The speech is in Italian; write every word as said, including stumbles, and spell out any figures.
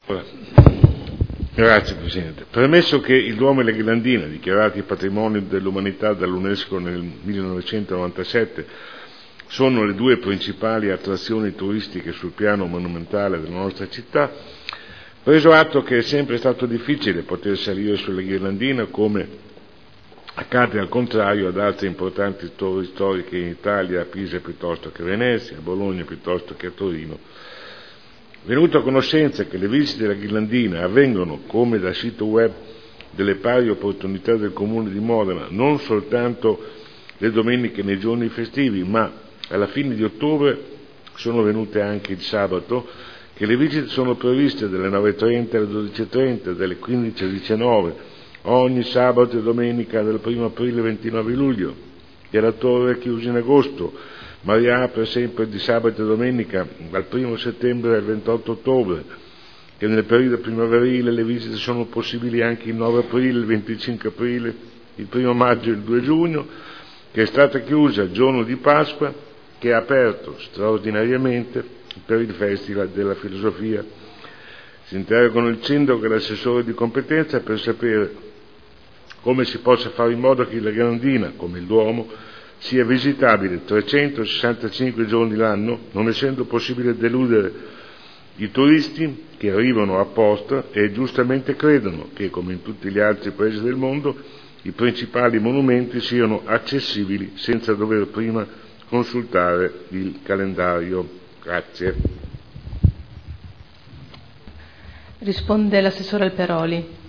Grazie Presidente. Premesso che il Duomo e la Ghirlandina, dichiarati patrimonio dell'umanità dall'UNESCO nel millenovecentonovantasette, sono le due principali attrazioni turistiche sul piano monumentale della nostra città, preso atto che è sempre stato difficile poter salire sulla Ghirlandina, come accade al contrario ad altre importanti torri storiche in Italia, a Pisa piuttosto che a Venezia, a Bologna piuttosto che a Torino. Venuto a conoscenza che le visite alla Ghirlandina avvengono, come dal sito web delle pari opportunità del Comune di Modena, non soltanto le domeniche nei giorni festivi, ma alla fine di ottobre sono venute anche il sabato, che le visite sono previste dalle nove e trenta alle dodici e trenta, dalle quindici alle diciannove, ogni sabato e domenica dal primo aprile al ventinove luglio, che la torre è chiusa in agosto, ma riapre sempre di sabato e domenica dal primo settembre al ventotto ottobre, che nel periodo primaverile le visite sono possibili anche il nove aprile, il venticinque aprile, il primo maggio e il due giugno, che è stata chiusa il giorno di Pasqua, che è aperto straordinariamente per il Festival della Filosofia. Si interrogano il sindaco e l'assessore di competenza per sapere come si possa fare in modo che la Ghirlandina, come il Duomo, sia visitabile trecentosessantacinque giorni l'anno, non essendo possibile deludere i turisti che arrivano apposta e giustamente credono che, come in tutti gli altri paesi del mondo, i principali monumenti siano accessibili senza dover prima consultare il calendario. Grazie. Risponde l'assessore Alperoli.